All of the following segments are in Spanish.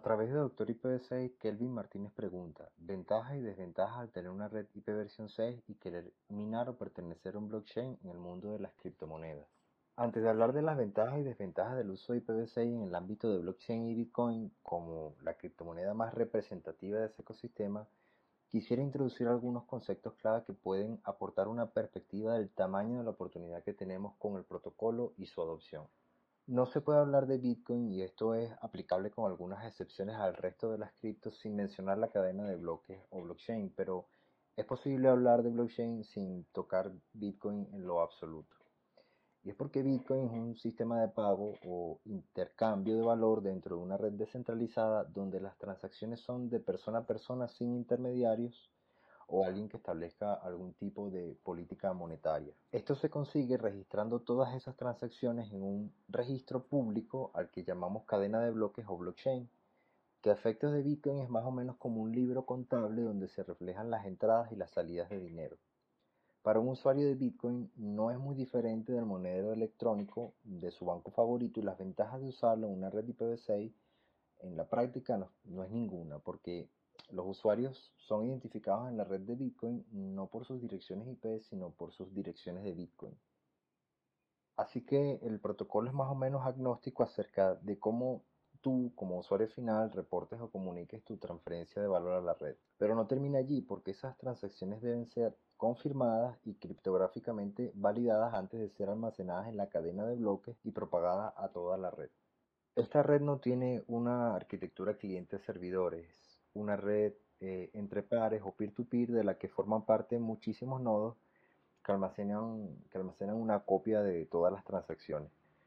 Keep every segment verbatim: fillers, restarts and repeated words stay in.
través de Doctor I P v seis, Kelvin Martínez pregunta: ventajas y desventajas al tener una red I P versión seis y querer minar o pertenecer a un blockchain en el mundo de las criptomonedas. Antes de hablar de las ventajas y desventajas del uso de I P v seis en el ámbito de blockchain y Bitcoin como la criptomoneda más representativa de ese ecosistema, quisiera introducir algunos conceptos clave que pueden aportar una perspectiva del tamaño de la oportunidad que tenemos con el protocolo y su adopción. No se puede hablar de Bitcoin, y esto es aplicable con algunas excepciones al resto de las criptos, sin mencionar la cadena de bloques o blockchain, pero es posible hablar de blockchain sin tocar Bitcoin en lo absoluto. Y es porque Bitcoin es un sistema de pago o intercambio de valor dentro de una red descentralizada donde las transacciones son de persona a persona sin intermediarios o alguien que establezca algún tipo de política monetaria. Esto se consigue registrando todas esas transacciones en un registro público al que llamamos cadena de bloques o blockchain, que a efectos de Bitcoin es más o menos como un libro contable donde se reflejan las entradas y las salidas de dinero. Para un usuario de Bitcoin no es muy diferente del monedero electrónico de su banco favorito, y las ventajas de usarlo en una red I P v seis en la práctica no, no es ninguna, porque los usuarios son identificados en la red de Bitcoin no por sus direcciones I P, sino por sus direcciones de Bitcoin. Así que el protocolo es más o menos agnóstico acerca de cómo tú, como usuario final, reportes o comuniques tu transferencia de valor a la red. Pero no termina allí, porque esas transacciones deben ser confirmadas y criptográficamente validadas antes de ser almacenadas en la cadena de bloques y propagadas a toda la red. Esta red no tiene una arquitectura cliente-servidor, es una red eh, entre pares o peer-to-peer de la que forman parte muchísimos nodos que almacenan, que almacenan una copia de todas las transacciones.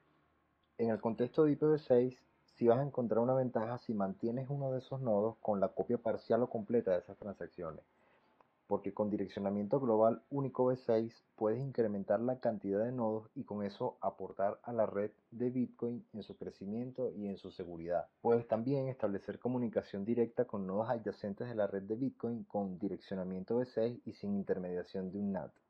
En el contexto de I P v seis, sí vas a encontrar una ventaja si mantienes uno de esos nodos con la copia parcial o completa de esas transacciones, porque con direccionamiento global único v seis puedes incrementar la cantidad de nodos y con eso aportar a la red de Bitcoin en su crecimiento y en su seguridad. Puedes también establecer comunicación directa con nodos adyacentes de la red de Bitcoin con direccionamiento v seis y sin intermediación de un N A T.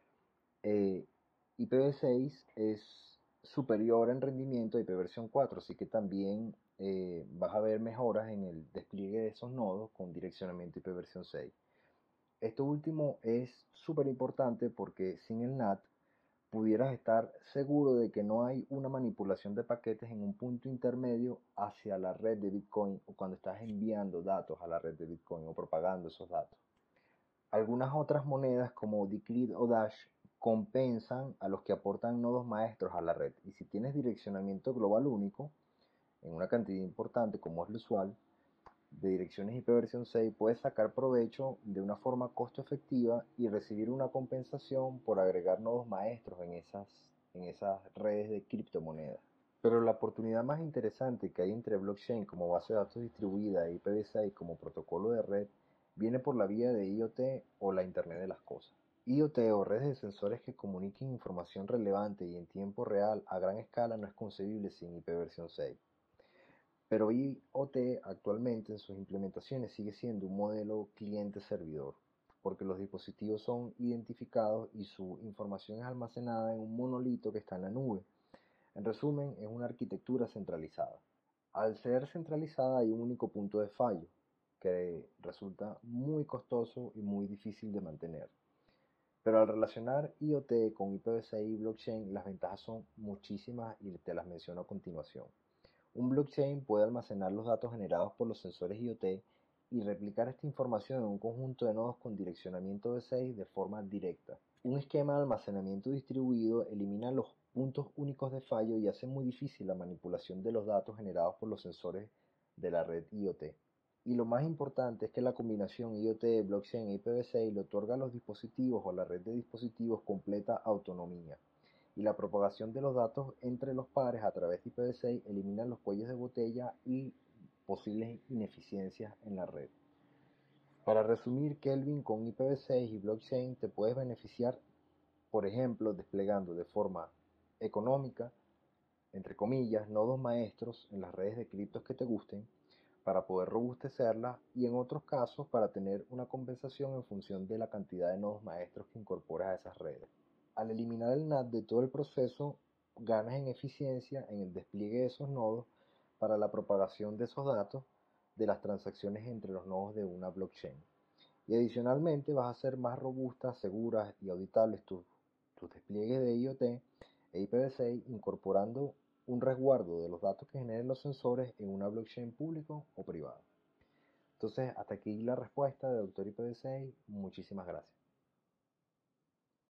Eh, I P v seis es superior en rendimiento a I P versión cuatro, así que también eh, vas a ver mejoras en el despliegue de esos nodos con direccionamiento I P versión seis. Esto último es súper importante porque sin el N A T pudieras estar seguro de que no hay una manipulación de paquetes en un punto intermedio hacia la red de Bitcoin, o cuando estás enviando datos a la red de Bitcoin o propagando esos datos. Algunas otras monedas como Decred o Dash compensan a los que aportan nodos maestros a la red, y si tienes direccionamiento global único en una cantidad importante como es lo usual de direcciones I P versión seis, puedes sacar provecho de una forma costo efectiva y recibir una compensación por agregar nodos maestros en esas, en esas redes de criptomonedas. Pero la oportunidad más interesante que hay entre blockchain como base de datos distribuida e I P v seis como protocolo de red viene por la vía de I o T o la Internet de las Cosas. I o T o redes de sensores que comuniquen información relevante y en tiempo real a gran escala no es concebible sin I P versión seis. Pero I o T actualmente en sus implementaciones sigue siendo un modelo cliente-servidor, porque los dispositivos son identificados y su información es almacenada en un monolito que está en la nube. En resumen, es una arquitectura centralizada. Al ser centralizada hay un único punto de fallo, que resulta muy costoso y muy difícil de mantener. Pero al relacionar I o T con I P v seis y blockchain, las ventajas son muchísimas y te las menciono a continuación. Un blockchain puede almacenar los datos generados por los sensores I o T y replicar esta información en un conjunto de nodos con direccionamiento v seis de forma directa. Un esquema de almacenamiento distribuido elimina los puntos únicos de fallo y hace muy difícil la manipulación de los datos generados por los sensores de la red I o T. Y lo más importante es que la combinación I o T, blockchain e I P v seis le otorga a los dispositivos o a la red de dispositivos completa autonomía, y la propagación de los datos entre los pares a través de I P v seis elimina los cuellos de botella y posibles ineficiencias en la red. Para resumir, Kelvin, con I P v seis y blockchain te puedes beneficiar, por ejemplo, desplegando de forma económica, entre comillas, nodos maestros en las redes de criptos que te gusten, para poder robustecerlas, y en otros casos para tener una compensación en función de la cantidad de nodos maestros que incorporas a esas redes. Al eliminar el N A T de todo el proceso, ganas en eficiencia en el despliegue de esos nodos para la propagación de esos datos, de las transacciones entre los nodos de una blockchain. Y adicionalmente vas a hacer más robustas, seguras y auditables tus, tus despliegues de I o T e I P v seis incorporando un resguardo de los datos que generen los sensores en una blockchain público o privada. Entonces, hasta aquí la respuesta de Doctor I P v seis. Muchísimas gracias.